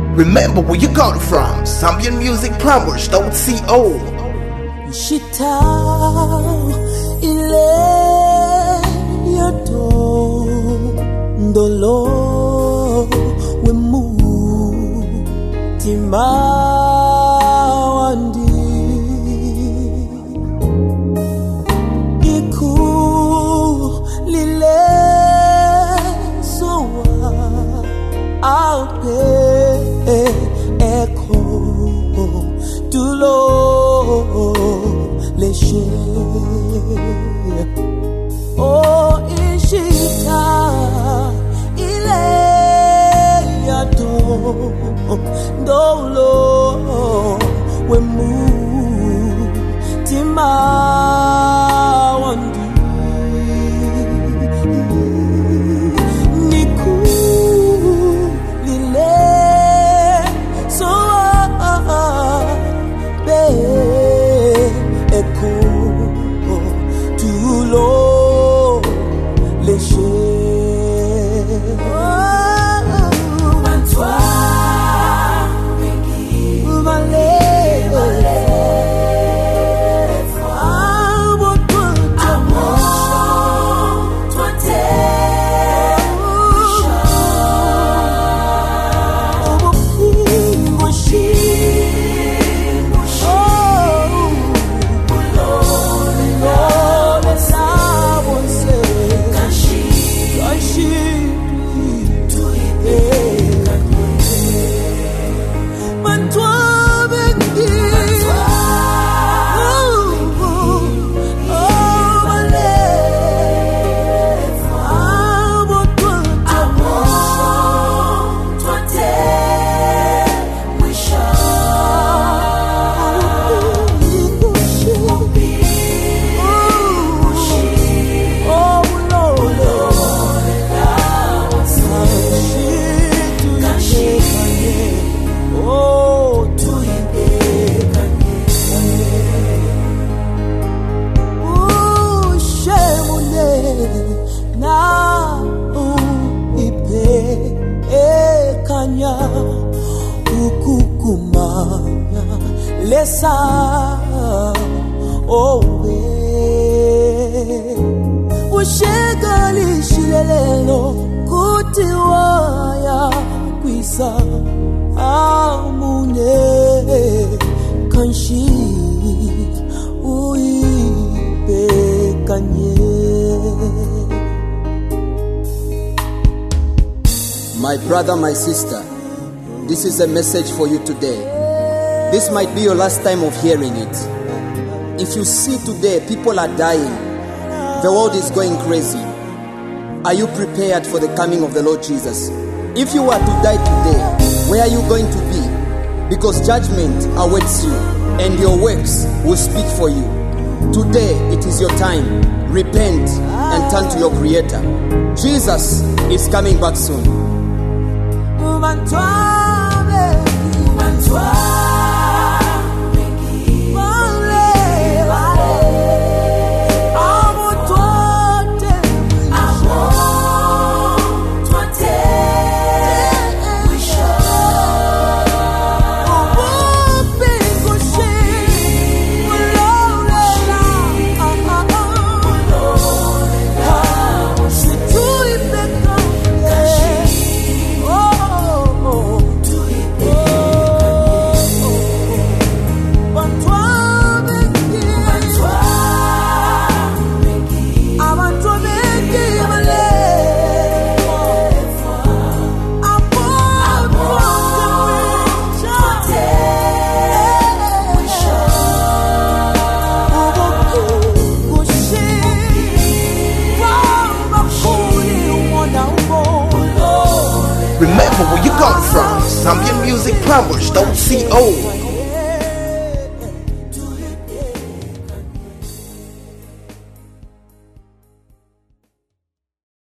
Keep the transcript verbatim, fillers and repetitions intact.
Remember where you got it from. Zambian Music Plumbers dot co. Shita ile yato ndolo wemu timawandi iku lile soa ape echo tulo leshe oh ishita ile yato ndolo wemu timawandi niku lile soa be echo tulo leshe na uipe ekanya ukukumanya lesa owe ushegali shilelelo kutiwaya kwisa amune kanshi uipe kanye. My brother, my sister, this is a message for you today. This might be your last time of hearing it. If you see today people are dying, the world is going crazy, are you prepared for the coming of the Lord Jesus? If you were to die today, where are you going to be? Because judgment awaits you and your works will speak for you. Today it is your time. Repent and turn to your Creator. Jesus is coming back soon. Remember where you got it from. Zambian Music Plumbers dot co.